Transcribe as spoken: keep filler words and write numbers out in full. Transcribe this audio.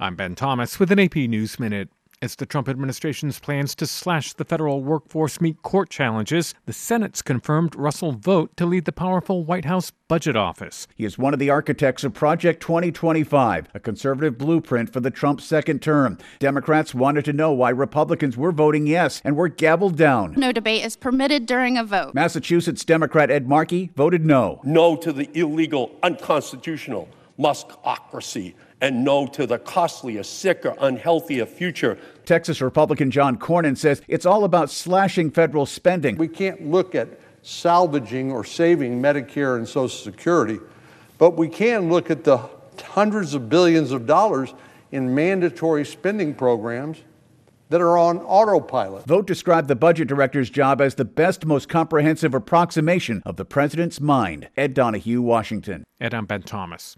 I'm Ben Thomas with an A P News Minute. As the Trump administration's plans to slash the federal workforce meet court challenges, the Senate's confirmed Russell Vought to lead the powerful White House Budget Office. He is one of the architects of Project twenty twenty-five, a conservative blueprint for the Trump second term. Democrats wanted to know why Republicans were voting yes and were gavelled down. No debate is permitted during a vote. Massachusetts Democrat Ed Markey voted no. No to the illegal, unconstitutional Muskocracy, and no to the costlier, sicker, unhealthier future. Texas Republican John Cornyn says it's all about slashing federal spending. We can't look at salvaging or saving Medicare and Social Security, but we can look at the hundreds of billions of dollars in mandatory spending programs that are on autopilot. Vought described the budget director's job as the best, most comprehensive approximation of the president's mind. Ed Donahue, Washington. And I'm Ben Thomas.